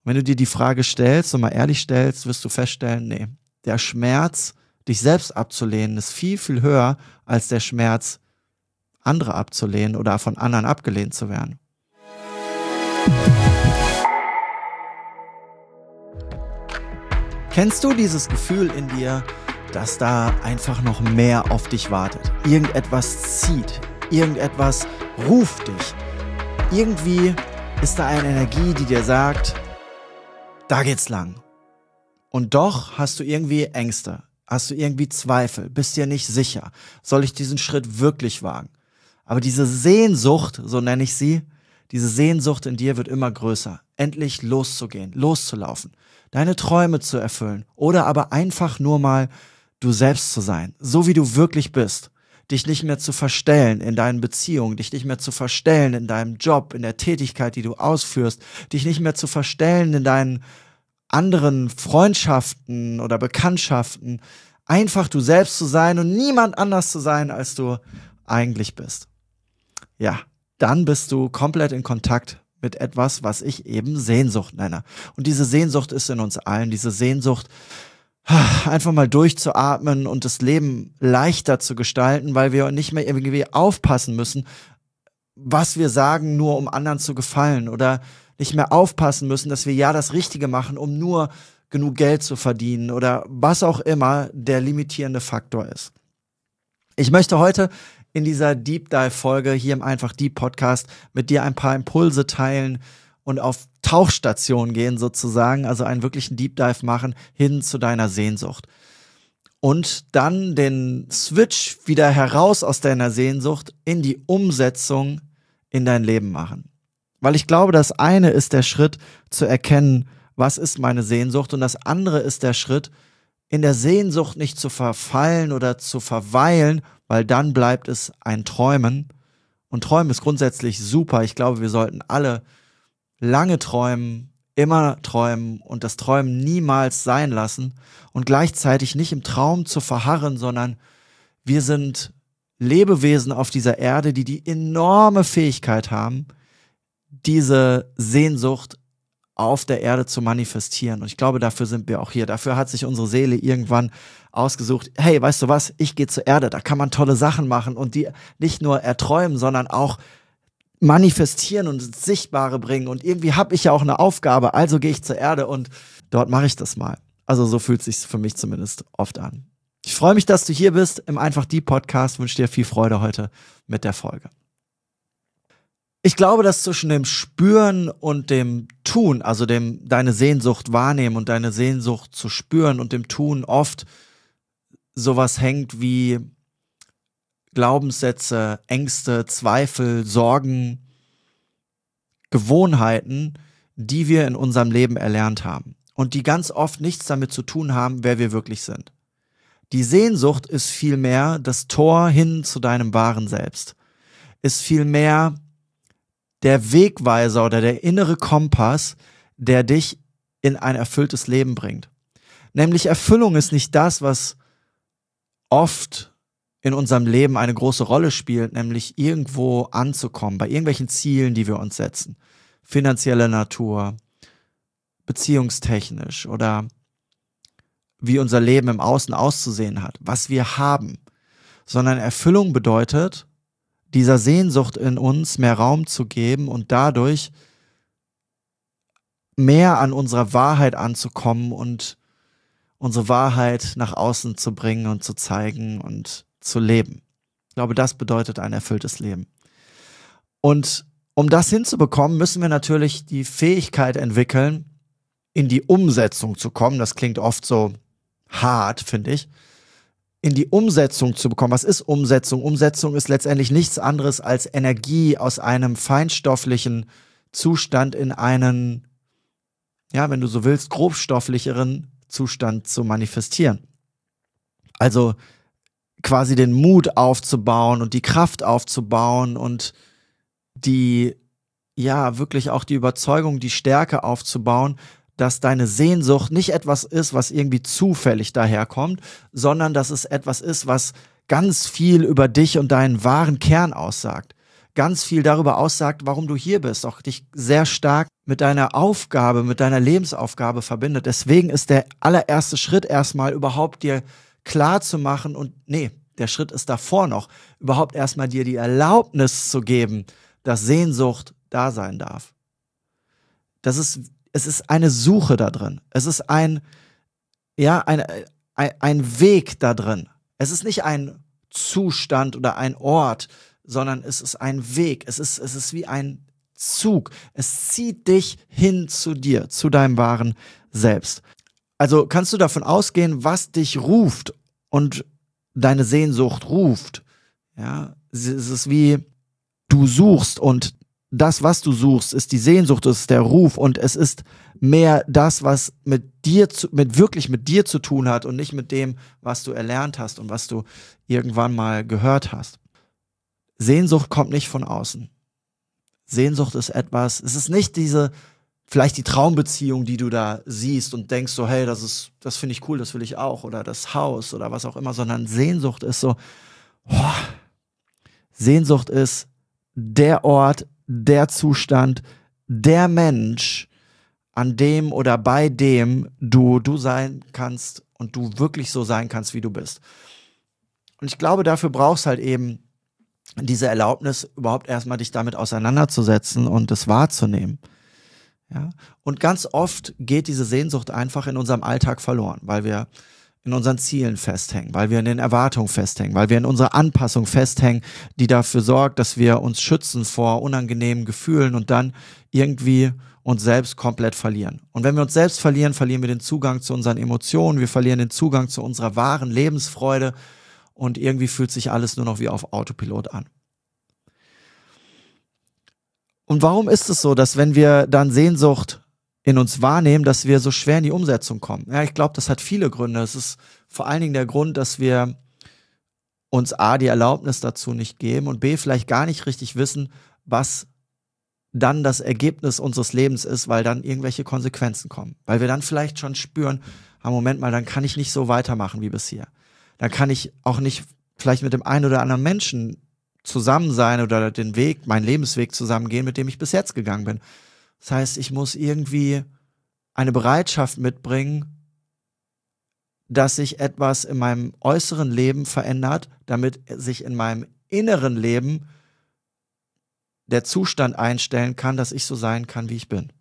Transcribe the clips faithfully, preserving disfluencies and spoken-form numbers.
Wenn du dir die Frage stellst und mal ehrlich stellst, wirst du feststellen, nee, der Schmerz, dich selbst abzulehnen, ist viel, viel höher als der Schmerz, andere abzulehnen oder von anderen abgelehnt zu werden. Kennst du dieses Gefühl in dir, dass da einfach noch mehr auf dich wartet? Irgendetwas zieht, irgendetwas ruft dich. Irgendwie ist da eine Energie, die dir sagt, da geht's lang. Und doch hast du irgendwie Ängste, hast du irgendwie Zweifel, bist dir nicht sicher. Soll ich diesen Schritt wirklich wagen? Aber diese Sehnsucht, so nenne ich sie, diese Sehnsucht in dir wird immer größer. Endlich loszugehen, loszulaufen, deine Träume zu erfüllen oder aber einfach nur mal du selbst zu sein, so wie du wirklich bist. Dich nicht mehr zu verstellen in deinen Beziehungen, dich nicht mehr zu verstellen in deinem Job, in der Tätigkeit, die du ausführst, dich nicht mehr zu verstellen in deinen anderen Freundschaften oder Bekanntschaften, einfach du selbst zu sein und niemand anders zu sein, als du eigentlich bist. Ja, dann bist du komplett in Kontakt mit etwas, was ich eben Sehnsucht nenne. Und diese Sehnsucht ist in uns allen, diese Sehnsucht, einfach mal durchzuatmen und das Leben leichter zu gestalten, weil wir nicht mehr irgendwie aufpassen müssen, was wir sagen, nur um anderen zu gefallen, oder nicht mehr aufpassen müssen, dass wir ja das Richtige machen, um nur genug Geld zu verdienen oder was auch immer der limitierende Faktor ist. Ich möchte heute in dieser Deep Dive Folge hier im Einfach Deep Podcast mit dir ein paar Impulse teilen und auf Tauchstation gehen sozusagen, also einen wirklichen Deep Dive machen hin zu deiner Sehnsucht. Und dann den Switch wieder heraus aus deiner Sehnsucht in die Umsetzung in dein Leben machen. Weil ich glaube, das eine ist der Schritt zu erkennen, was ist meine Sehnsucht, und das andere ist der Schritt, in der Sehnsucht nicht zu verfallen oder zu verweilen, weil dann bleibt es ein Träumen. Und Träumen ist grundsätzlich super. Ich glaube, wir sollten alle lange träumen, immer träumen und das Träumen niemals sein lassen und gleichzeitig nicht im Traum zu verharren, sondern wir sind Lebewesen auf dieser Erde, die die enorme Fähigkeit haben, diese Sehnsucht auf der Erde zu manifestieren. Und ich glaube, dafür sind wir auch hier. Dafür hat sich unsere Seele irgendwann ausgesucht, hey, weißt du was, ich gehe zur Erde, da kann man tolle Sachen machen und die nicht nur erträumen, sondern auch manifestieren und ins Sichtbare bringen. Und irgendwie habe ich ja auch eine Aufgabe, also gehe ich zur Erde und dort mache ich das mal. Also so fühlt es sich für mich zumindest oft an. Ich freue mich, dass du hier bist im Einfach Deep Podcast, wünsche dir viel Freude heute mit der Folge. Ich glaube, dass zwischen dem Spüren und dem Tun, also dem deine Sehnsucht wahrnehmen und deine Sehnsucht zu spüren und dem Tun oft sowas hängt wie Glaubenssätze, Ängste, Zweifel, Sorgen, Gewohnheiten, die wir in unserem Leben erlernt haben und die ganz oft nichts damit zu tun haben, wer wir wirklich sind. Die Sehnsucht ist vielmehr das Tor hin zu deinem wahren Selbst, ist vielmehr der Wegweiser oder der innere Kompass, der dich in ein erfülltes Leben bringt. Nämlich Erfüllung ist nicht das, was oft in unserem Leben eine große Rolle spielt, nämlich irgendwo anzukommen, bei irgendwelchen Zielen, die wir uns setzen. Finanzielle Natur, beziehungstechnisch oder wie unser Leben im Außen auszusehen hat, was wir haben. Sondern Erfüllung bedeutet, dieser Sehnsucht in uns mehr Raum zu geben und dadurch mehr an unserer Wahrheit anzukommen und unsere Wahrheit nach außen zu bringen und zu zeigen und zu leben. Ich glaube, das bedeutet ein erfülltes Leben. Und um das hinzubekommen, müssen wir natürlich die Fähigkeit entwickeln, in die Umsetzung zu kommen. Das klingt oft so hart, finde ich. In die Umsetzung zu bekommen. Was ist Umsetzung? Umsetzung ist letztendlich nichts anderes als Energie aus einem feinstofflichen Zustand in einen, ja, wenn du so willst, grobstofflicheren Zustand zu manifestieren. Also quasi den Mut aufzubauen und die Kraft aufzubauen und die, ja, wirklich auch die Überzeugung, die Stärke aufzubauen, dass deine Sehnsucht nicht etwas ist, was irgendwie zufällig daherkommt, sondern dass es etwas ist, was ganz viel über dich und deinen wahren Kern aussagt. Ganz viel darüber aussagt, warum du hier bist, auch dich sehr stark mit deiner Aufgabe, mit deiner Lebensaufgabe verbindet. Deswegen ist der allererste Schritt erstmal überhaupt dir klar zu machen und nee, der Schritt ist davor noch, überhaupt erstmal dir die Erlaubnis zu geben, dass Sehnsucht da sein darf. Das ist, es ist eine Suche da drin. Es ist ein, ja, ein, ein, ein Weg da drin. Es ist nicht ein Zustand oder ein Ort, sondern es ist ein Weg. Es ist, es ist wie ein Zug. Es zieht dich hin zu dir, zu deinem wahren Selbst. Also kannst du davon ausgehen, was dich ruft und deine Sehnsucht ruft. Ja, es ist wie du suchst und das, was du suchst, ist die Sehnsucht, ist der Ruf und es ist mehr das, was mit dir, zu, mit wirklich mit dir zu tun hat und nicht mit dem, was du erlernt hast und was du irgendwann mal gehört hast. Sehnsucht kommt nicht von außen. Sehnsucht ist etwas, es ist nicht diese, vielleicht die Traumbeziehung, die du da siehst und denkst so, hey, das ist, das finde ich cool, das will ich auch oder das Haus oder was auch immer, sondern Sehnsucht ist so, oh, Sehnsucht ist der Ort, der Zustand, der Mensch, an dem oder bei dem du du sein kannst und du wirklich so sein kannst, wie du bist. Und ich glaube, dafür brauchst halt eben diese Erlaubnis, überhaupt erstmal dich damit auseinanderzusetzen und es wahrzunehmen. Ja? Und ganz oft geht diese Sehnsucht einfach in unserem Alltag verloren, weil wir in unseren Zielen festhängen, weil wir in den Erwartungen festhängen, weil wir in unserer Anpassung festhängen, die dafür sorgt, dass wir uns schützen vor unangenehmen Gefühlen und dann irgendwie uns selbst komplett verlieren. Und wenn wir uns selbst verlieren, verlieren wir den Zugang zu unseren Emotionen, wir verlieren den Zugang zu unserer wahren Lebensfreude und irgendwie fühlt sich alles nur noch wie auf Autopilot an. Und warum ist es so, dass wenn wir dann Sehnsucht in uns wahrnehmen, dass wir so schwer in die Umsetzung kommen? Ja, ich glaube, das hat viele Gründe. Es ist vor allen Dingen der Grund, dass wir uns A, die Erlaubnis dazu nicht geben und B, vielleicht gar nicht richtig wissen, was dann das Ergebnis unseres Lebens ist, weil dann irgendwelche Konsequenzen kommen. Weil wir dann vielleicht schon spüren, ah, Moment mal, dann kann ich nicht so weitermachen wie bisher. Dann kann ich auch nicht vielleicht mit dem einen oder anderen Menschen zusammen sein oder den Weg, meinen Lebensweg zusammengehen, mit dem ich bis jetzt gegangen bin. Das heißt, ich muss irgendwie eine Bereitschaft mitbringen, dass sich etwas in meinem äußeren Leben verändert, damit sich in meinem inneren Leben der Zustand einstellen kann, dass ich so sein kann, wie ich bin.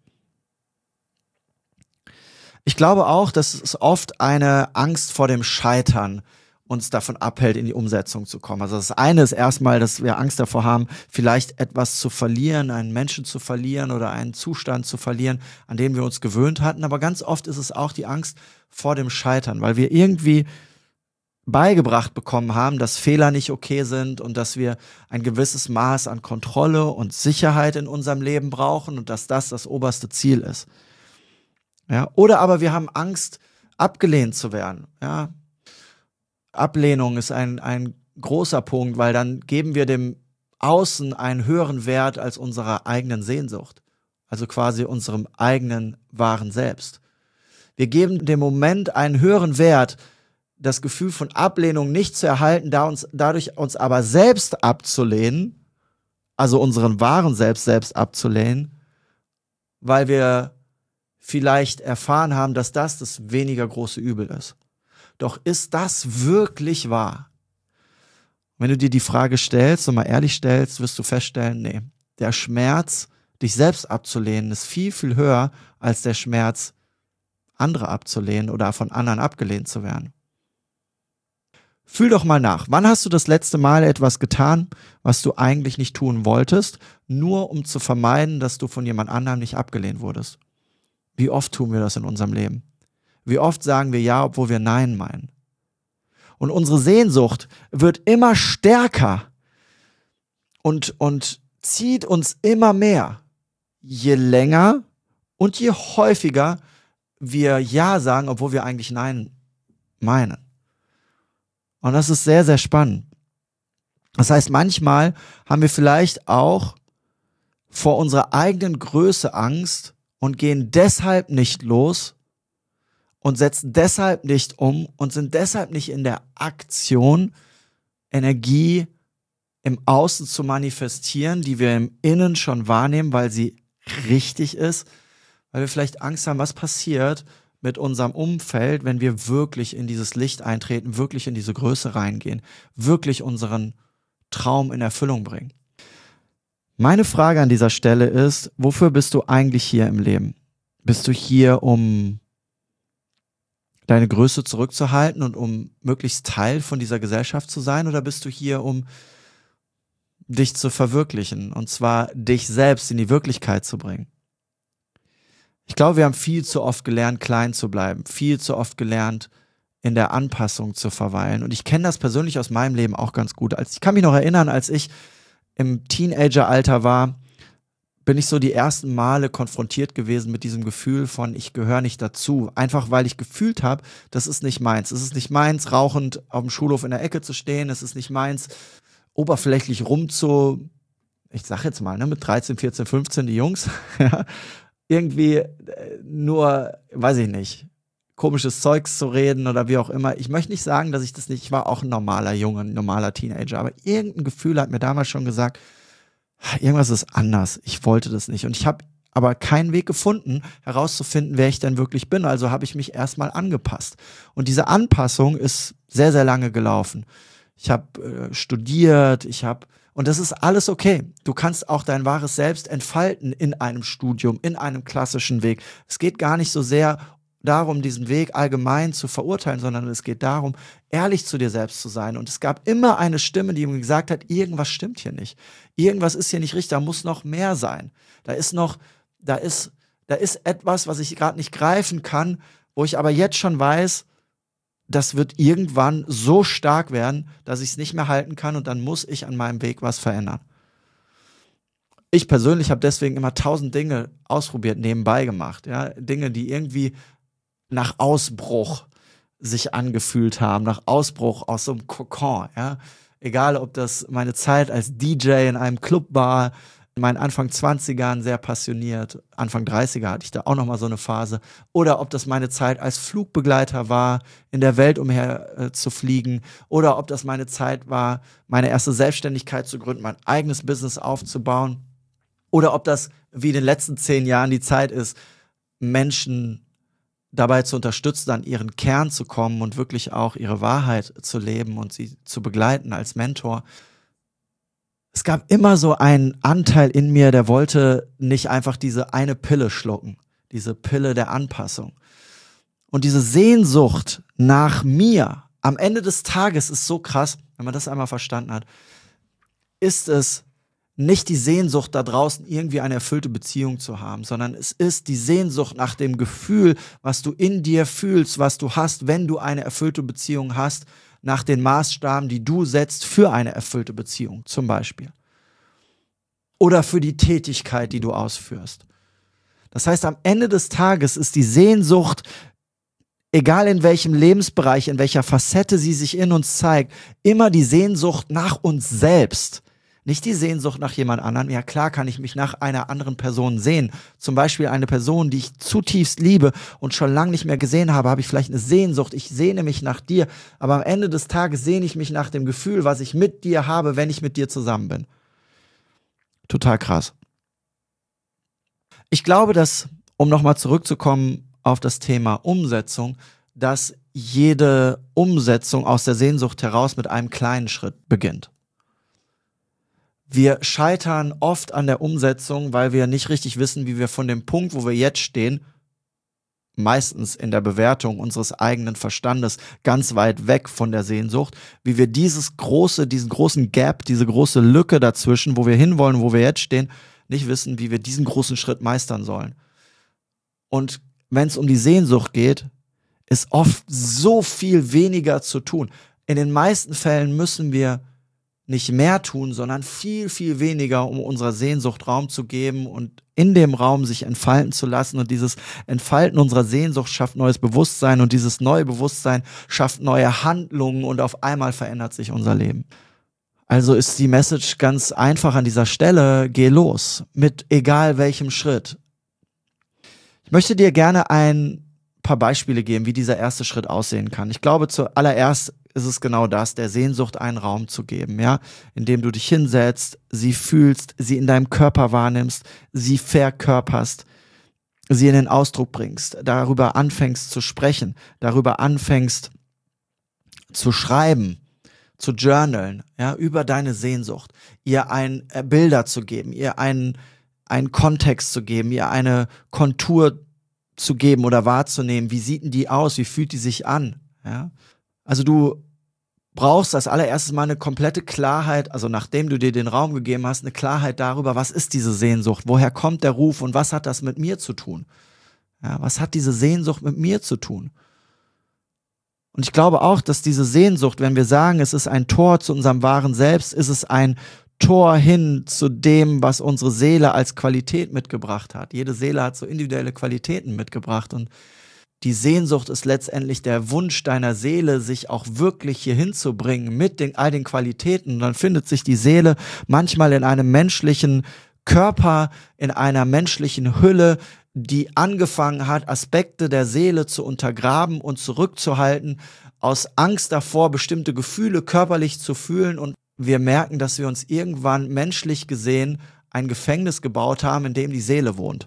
Ich glaube auch, dass es oft eine Angst vor dem Scheitern uns davon abhält, in die Umsetzung zu kommen. Also das eine ist erstmal, dass wir Angst davor haben, vielleicht etwas zu verlieren, einen Menschen zu verlieren oder einen Zustand zu verlieren, an den wir uns gewöhnt hatten. Aber ganz oft ist es auch die Angst vor dem Scheitern, weil wir irgendwie beigebracht bekommen haben, dass Fehler nicht okay sind und dass wir ein gewisses Maß an Kontrolle und Sicherheit in unserem Leben brauchen und dass das das oberste Ziel ist. Ja, oder aber wir haben Angst, abgelehnt zu werden. Ja, Ablehnung ist ein, ein großer Punkt, weil dann geben wir dem Außen einen höheren Wert als unserer eigenen Sehnsucht, also quasi unserem eigenen wahren Selbst. Wir geben dem Moment einen höheren Wert, das Gefühl von Ablehnung nicht zu erhalten, da uns, dadurch uns aber selbst abzulehnen, also unseren wahren Selbst selbst abzulehnen, weil wir vielleicht erfahren haben, dass das das weniger große Übel ist. Doch ist das wirklich wahr? Wenn du dir die Frage stellst und mal ehrlich stellst, wirst du feststellen, nee, der Schmerz, dich selbst abzulehnen, ist viel, viel höher als der Schmerz, andere abzulehnen oder von anderen abgelehnt zu werden. Fühl doch mal nach. Wann hast du das letzte Mal etwas getan, was du eigentlich nicht tun wolltest, nur um zu vermeiden, dass du von jemand anderem nicht abgelehnt wurdest? Wie oft tun wir das in unserem Leben? Wie oft sagen wir ja, obwohl wir Nein meinen? Und unsere Sehnsucht wird immer stärker und, und zieht uns immer mehr, je länger und je häufiger wir Ja sagen, obwohl wir eigentlich Nein meinen. Und das ist sehr, sehr spannend. Das heißt, manchmal haben wir vielleicht auch vor unserer eigenen Größe Angst und gehen deshalb nicht los und setzen deshalb nicht um und sind deshalb nicht in der Aktion, Energie im Außen zu manifestieren, die wir im Innen schon wahrnehmen, weil sie richtig ist, weil wir vielleicht Angst haben, was passiert mit unserem Umfeld, wenn wir wirklich in dieses Licht eintreten, wirklich in diese Größe reingehen, wirklich unseren Traum in Erfüllung bringen. Meine Frage an dieser Stelle ist, wofür bist du eigentlich hier im Leben? Bist du hier, um deine Größe zurückzuhalten und um möglichst Teil von dieser Gesellschaft zu sein, oder bist du hier, um dich zu verwirklichen, und zwar dich selbst in die Wirklichkeit zu bringen? Ich glaube, wir haben viel zu oft gelernt, klein zu bleiben, viel zu oft gelernt, in der Anpassung zu verweilen. Und ich kenne das persönlich aus meinem Leben auch ganz gut. Als, ich kann mich noch erinnern, als ich im Teenageralter war, bin ich so die ersten Male konfrontiert gewesen mit diesem Gefühl von, ich gehöre nicht dazu. Einfach weil ich gefühlt habe, das ist nicht meins. Es ist nicht meins, rauchend auf dem Schulhof in der Ecke zu stehen. Es ist nicht meins, oberflächlich rumzu, ich sag jetzt mal, ne, mit dreizehn, vierzehn, fünfzehn, die Jungs, ja, irgendwie nur, weiß ich nicht, komisches Zeugs zu reden oder wie auch immer. Ich möchte nicht sagen, dass ich das nicht, ich war auch ein normaler Junge, ein normaler Teenager, aber irgendein Gefühl hat mir damals schon gesagt, irgendwas ist anders, ich wollte das nicht. Und ich habe aber keinen Weg gefunden, herauszufinden, wer ich denn wirklich bin. Also habe ich mich erstmal angepasst. Und diese Anpassung ist sehr, sehr lange gelaufen. Ich habe äh, studiert, ich habe, und das ist alles okay. Du kannst auch dein wahres Selbst entfalten in einem Studium, in einem klassischen Weg. Es geht gar nicht so sehr darum, diesen Weg allgemein zu verurteilen, sondern es geht darum, ehrlich zu dir selbst zu sein. Und es gab immer eine Stimme, die mir gesagt hat, irgendwas stimmt hier nicht. Irgendwas ist hier nicht richtig, da muss noch mehr sein. Da ist noch, da ist, da ist etwas, was ich gerade nicht greifen kann, wo ich aber jetzt schon weiß, das wird irgendwann so stark werden, dass ich es nicht mehr halten kann, und dann muss ich an meinem Weg was verändern. Ich persönlich habe deswegen immer tausend Dinge ausprobiert, nebenbei gemacht. Ja? Dinge, die irgendwie nach Ausbruch sich angefühlt haben, nach Ausbruch aus so einem Kokon. Ja? Egal, ob das meine Zeit als D J in einem Club war, in meinen Anfang zwanzigern sehr passioniert, Anfang dreißiger hatte ich da auch nochmal so eine Phase, oder ob das meine Zeit als Flugbegleiter war, in der Welt umher äh, zu fliegen, oder ob das meine Zeit war, meine erste Selbstständigkeit zu gründen, mein eigenes Business aufzubauen, oder ob das wie in den letzten zehn Jahren die Zeit ist, Menschen dabei zu unterstützen, an ihren Kern zu kommen und wirklich auch ihre Wahrheit zu leben und sie zu begleiten als Mentor. Es gab immer so einen Anteil in mir, der wollte nicht einfach diese eine Pille schlucken, diese Pille der Anpassung. Und diese Sehnsucht nach mir, am Ende des Tages ist so krass, wenn man das einmal verstanden hat, ist es nicht die Sehnsucht da draußen, irgendwie eine erfüllte Beziehung zu haben, sondern es ist die Sehnsucht nach dem Gefühl, was du in dir fühlst, was du hast, wenn du eine erfüllte Beziehung hast, nach den Maßstaben, die du setzt für eine erfüllte Beziehung, zum Beispiel. Oder für die Tätigkeit, die du ausführst. Das heißt, am Ende des Tages ist die Sehnsucht, egal in welchem Lebensbereich, in welcher Facette sie sich in uns zeigt, immer die Sehnsucht nach uns selbst. Nicht die Sehnsucht nach jemand anderem. Ja, klar kann ich mich nach einer anderen Person sehen. Zum Beispiel eine Person, die ich zutiefst liebe und schon lange nicht mehr gesehen habe, habe ich vielleicht eine Sehnsucht. Ich sehne mich nach dir. Aber am Ende des Tages sehne ich mich nach dem Gefühl, was ich mit dir habe, wenn ich mit dir zusammen bin. Total krass. Ich glaube, dass, um nochmal zurückzukommen auf das Thema Umsetzung, dass jede Umsetzung aus der Sehnsucht heraus mit einem kleinen Schritt beginnt. Wir scheitern oft an der Umsetzung, weil wir nicht richtig wissen, wie wir von dem Punkt, wo wir jetzt stehen, meistens in der Bewertung unseres eigenen Verstandes, ganz weit weg von der Sehnsucht, wie wir dieses große, diesen großen Gap, diese große Lücke dazwischen, wo wir hinwollen, wo wir jetzt stehen, nicht wissen, wie wir diesen großen Schritt meistern sollen. Und wenn es um die Sehnsucht geht, ist oft so viel weniger zu tun. In den meisten Fällen müssen wir nicht mehr tun, sondern viel, viel weniger, um unserer Sehnsucht Raum zu geben und in dem Raum sich entfalten zu lassen. Und dieses Entfalten unserer Sehnsucht schafft neues Bewusstsein, und dieses neue Bewusstsein schafft neue Handlungen, und auf einmal verändert sich unser Leben. Also ist die Message ganz einfach an dieser Stelle: Geh los, mit egal welchem Schritt. Ich möchte dir gerne ein paar Beispiele geben, wie dieser erste Schritt aussehen kann. Ich glaube, zuallererst ist es genau das, der Sehnsucht einen Raum zu geben, ja, indem du dich hinsetzt, sie fühlst, sie in deinem Körper wahrnimmst, sie verkörperst, sie in den Ausdruck bringst, darüber anfängst zu sprechen, darüber anfängst zu schreiben, zu journalen, ja, über deine Sehnsucht, ihr ein äh, Bilder zu geben, ihr einen, einen Kontext zu geben, ihr eine Kontur zu geben oder wahrzunehmen. Wie sieht denn die aus? Wie fühlt die sich an? Ja? Also du brauchst als allererstes mal eine komplette Klarheit, also nachdem du dir den Raum gegeben hast, eine Klarheit darüber, was ist diese Sehnsucht, woher kommt der Ruf und was hat das mit mir zu tun? Ja, was hat diese Sehnsucht mit mir zu tun? Und ich glaube auch, dass diese Sehnsucht, wenn wir sagen, es ist ein Tor zu unserem wahren Selbst, ist es ein Tor hin zu dem, was unsere Seele als Qualität mitgebracht hat. Jede Seele hat so individuelle Qualitäten mitgebracht und die Sehnsucht ist letztendlich der Wunsch deiner Seele, sich auch wirklich hier hinzubringen mit den, all den Qualitäten. Und dann findet sich die Seele manchmal in einem menschlichen Körper, in einer menschlichen Hülle, die angefangen hat, Aspekte der Seele zu untergraben und zurückzuhalten, aus Angst davor, bestimmte Gefühle körperlich zu fühlen. Und wir merken, dass wir uns irgendwann menschlich gesehen ein Gefängnis gebaut haben, in dem die Seele wohnt.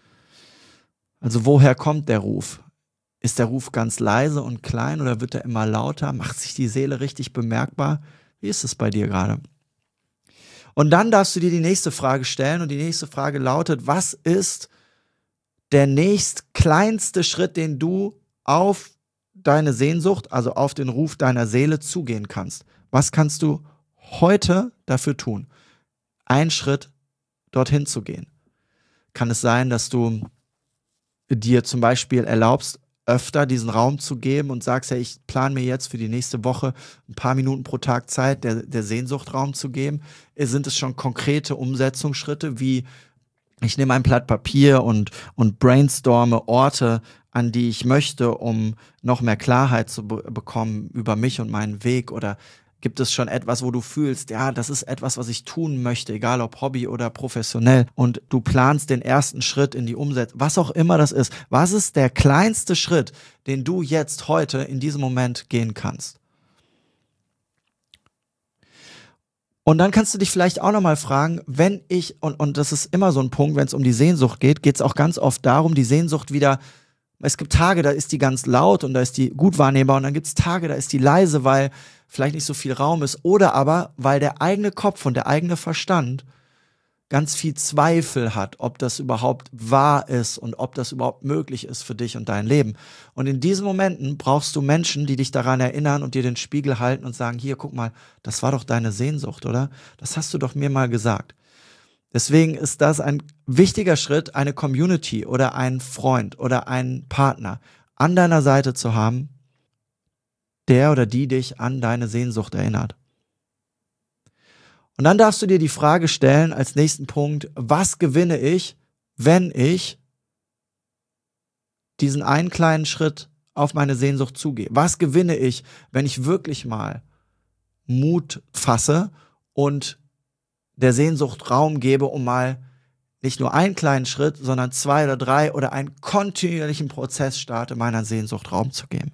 Also woher kommt der Ruf? Ist der Ruf ganz leise und klein oder wird er immer lauter? Macht sich die Seele richtig bemerkbar? Wie ist es bei dir gerade? Und dann darfst du dir die nächste Frage stellen und die nächste Frage lautet, was ist der nächst kleinste Schritt, den du auf deine Sehnsucht, also auf den Ruf deiner Seele zugehen kannst? Was kannst du heute dafür tun, einen Schritt dorthin zu gehen? Kann es sein, dass du dir zum Beispiel erlaubst, öfter diesen Raum zu geben und sagst, ja, ich plane mir jetzt für die nächste Woche ein paar Minuten pro Tag Zeit, der, der Sehnsucht Raum zu geben? Sind es schon konkrete Umsetzungsschritte, wie ich nehme ein Blatt Papier und, und brainstorme Orte, an die ich möchte, um noch mehr Klarheit zu be- bekommen über mich und meinen Weg? Oder gibt es schon etwas, wo du fühlst, ja, das ist etwas, was ich tun möchte, egal ob Hobby oder professionell, und du planst den ersten Schritt in die Umsetzung, was auch immer das ist. Was ist der kleinste Schritt, den du jetzt heute in diesem Moment gehen kannst? Und dann kannst du dich vielleicht auch nochmal fragen, wenn ich, und, und das ist immer so ein Punkt, wenn es um die Sehnsucht geht, geht es auch ganz oft darum, die Sehnsucht wieder, es gibt Tage, da ist die ganz laut und da ist die gut wahrnehmbar und dann gibt es Tage, da ist die leise, weil vielleicht nicht so viel Raum ist oder aber, weil der eigene Kopf und der eigene Verstand ganz viel Zweifel hat, ob das überhaupt wahr ist und ob das überhaupt möglich ist für dich und dein Leben. Und in diesen Momenten brauchst du Menschen, die dich daran erinnern und dir den Spiegel halten und sagen, hier, guck mal, das war doch deine Sehnsucht, oder? Das hast du doch mir mal gesagt. Deswegen ist das ein wichtiger Schritt, eine Community oder einen Freund oder einen Partner an deiner Seite zu haben, der oder die dich an deine Sehnsucht erinnert. Und dann darfst du dir die Frage stellen als nächsten Punkt, was gewinne ich, wenn ich diesen einen kleinen Schritt auf meine Sehnsucht zugehe? Was gewinne ich, wenn ich wirklich mal Mut fasse und der Sehnsucht Raum gebe, um mal nicht nur einen kleinen Schritt, sondern zwei oder drei oder einen kontinuierlichen Prozess starte, meiner Sehnsucht Raum zu geben?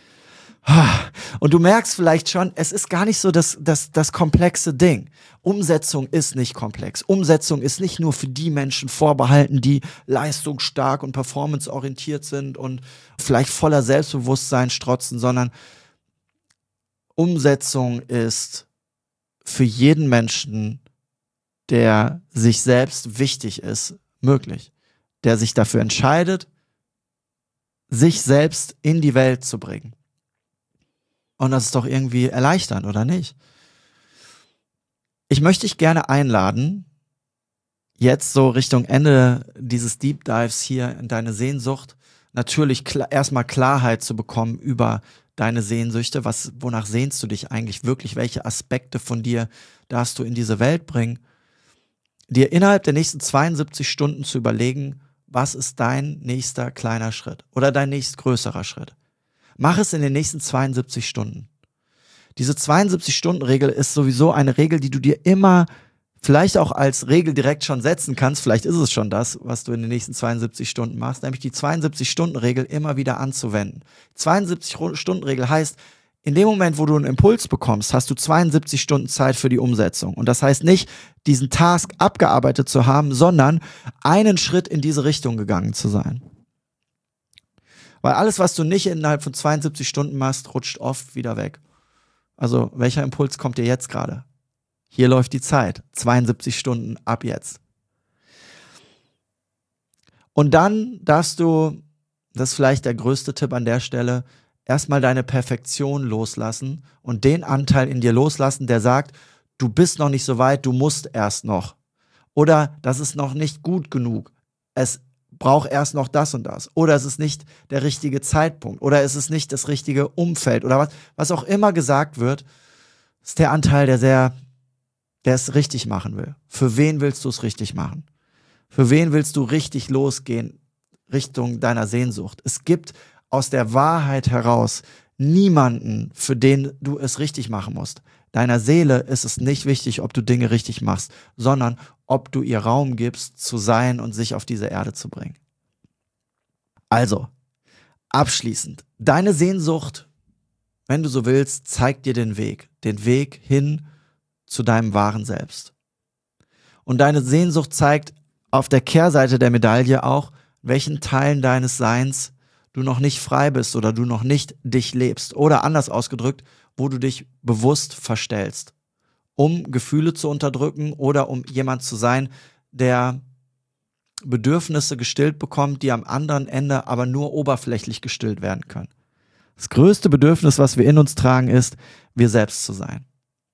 Und du merkst vielleicht schon, es ist gar nicht so das, das, das komplexe Ding. Umsetzung ist nicht komplex. Umsetzung ist nicht nur für die Menschen vorbehalten, die leistungsstark und performanceorientiert sind und vielleicht voller Selbstbewusstsein strotzen, sondern Umsetzung ist für jeden Menschen, der sich selbst wichtig ist, möglich. Der sich dafür entscheidet, sich selbst in die Welt zu bringen. Und das ist doch irgendwie erleichternd, oder nicht? Ich möchte dich gerne einladen, jetzt so Richtung Ende dieses Deep Dives hier in deine Sehnsucht, natürlich klar, erstmal Klarheit zu bekommen über deine Sehnsüchte. Was, wonach sehnst du dich eigentlich wirklich? Welche Aspekte von dir darfst du in diese Welt bringen? Dir innerhalb der nächsten zweiundsiebzig Stunden zu überlegen, was ist dein nächster kleiner Schritt oder dein nächst größerer Schritt? Mach es in den nächsten zweiundsiebzig Stunden. Diese zweiundsiebzig-Stunden-Regel ist sowieso eine Regel, die du dir immer vielleicht auch als Regel direkt schon setzen kannst. Vielleicht ist es schon das, was du in den nächsten zweiundsiebzig Stunden machst, nämlich die zweiundsiebzig-Stunden-Regel immer wieder anzuwenden. zweiundsiebzig-Stunden-Regel heißt, in dem Moment, wo du einen Impuls bekommst, hast du zweiundsiebzig Stunden Zeit für die Umsetzung. Und das heißt nicht, diesen Task abgearbeitet zu haben, sondern einen Schritt in diese Richtung gegangen zu sein. Weil alles, was du nicht innerhalb von zweiundsiebzig Stunden machst, rutscht oft wieder weg. Also, welcher Impuls kommt dir jetzt gerade? Hier läuft die Zeit. zweiundsiebzig Stunden ab jetzt. Und dann darfst du, das ist vielleicht der größte Tipp an der Stelle, erstmal deine Perfektion loslassen und den Anteil in dir loslassen, der sagt, du bist noch nicht so weit, du musst erst noch. Oder das ist noch nicht gut genug. Es braucht erst noch das und das. Oder es ist nicht der richtige Zeitpunkt. Oder es ist nicht das richtige Umfeld. Oder was, was auch immer gesagt wird, ist der Anteil, der sehr, der es richtig machen will. Für wen willst du es richtig machen? Für wen willst du richtig losgehen Richtung deiner Sehnsucht? Es gibt aus der Wahrheit heraus niemanden, für den du es richtig machen musst. Deiner Seele ist es nicht wichtig, ob du Dinge richtig machst, sondern ob du ihr Raum gibst, zu sein und sich auf diese Erde zu bringen. Also, abschließend, deine Sehnsucht, wenn du so willst, zeigt dir den Weg, den Weg hin zu deinem wahren Selbst. Und deine Sehnsucht zeigt auf der Kehrseite der Medaille auch, welchen Teilen deines Seins du noch nicht frei bist oder du noch nicht dich lebst. Oder anders ausgedrückt, wo du dich bewusst verstellst, um Gefühle zu unterdrücken oder um jemand zu sein, der Bedürfnisse gestillt bekommt, die am anderen Ende aber nur oberflächlich gestillt werden können. Das größte Bedürfnis, was wir in uns tragen, ist, wir selbst zu sein.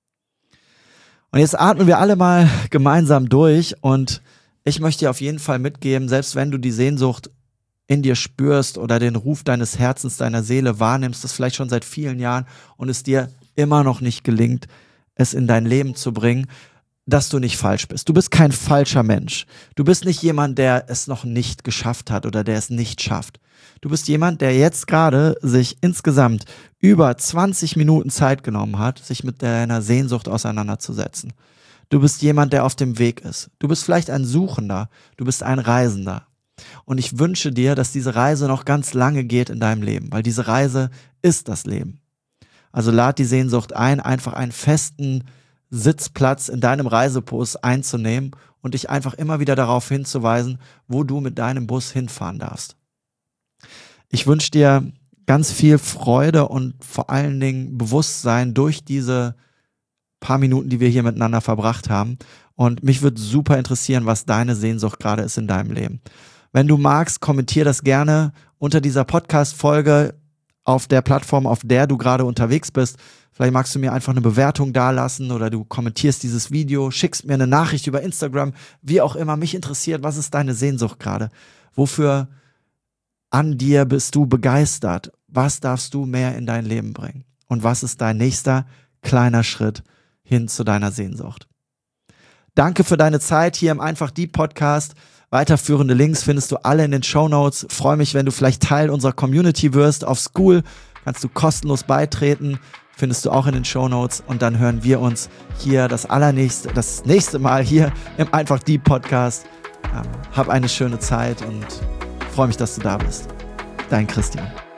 Und jetzt atmen wir alle mal gemeinsam durch und ich möchte dir auf jeden Fall mitgeben, selbst wenn du die Sehnsucht in dir spürst oder den Ruf deines Herzens, deiner Seele wahrnimmst, das vielleicht schon seit vielen Jahren und es dir immer noch nicht gelingt, es in dein Leben zu bringen, dass du nicht falsch bist. Du bist kein falscher Mensch. Du bist nicht jemand, der es noch nicht geschafft hat oder der es nicht schafft. Du bist jemand, der jetzt gerade sich insgesamt über zwanzig Minuten Zeit genommen hat, sich mit deiner Sehnsucht auseinanderzusetzen. Du bist jemand, der auf dem Weg ist. Du bist vielleicht ein Suchender. Du bist ein Reisender. Und ich wünsche dir, dass diese Reise noch ganz lange geht in deinem Leben, weil diese Reise ist das Leben. Also lad die Sehnsucht ein, einfach einen festen Sitzplatz in deinem Reisebus einzunehmen und dich einfach immer wieder darauf hinzuweisen, wo du mit deinem Bus hinfahren darfst. Ich wünsche dir ganz viel Freude und vor allen Dingen Bewusstsein durch diese paar Minuten, die wir hier miteinander verbracht haben. Und mich würde super interessieren, was deine Sehnsucht gerade ist in deinem Leben. Wenn du magst, kommentier das gerne unter dieser Podcast-Folge auf der Plattform, auf der du gerade unterwegs bist. Vielleicht magst du mir einfach eine Bewertung dalassen oder du kommentierst dieses Video, schickst mir eine Nachricht über Instagram, wie auch immer. Mich interessiert, was ist deine Sehnsucht gerade? Wofür an dir bist du begeistert? Was darfst du mehr in dein Leben bringen? Und was ist dein nächster kleiner Schritt hin zu deiner Sehnsucht? Danke für deine Zeit hier im Einfach Deep Podcast. Weiterführende Links findest du alle in den Shownotes. Freue mich, wenn du vielleicht Teil unserer Community wirst. Auf School kannst du kostenlos beitreten. Findest du auch in den Shownotes. Und dann hören wir uns hier das allernächste, das nächste Mal hier im Einfach Deep Podcast. Ähm, hab eine schöne Zeit und freue mich, dass du da bist. Dein Christian.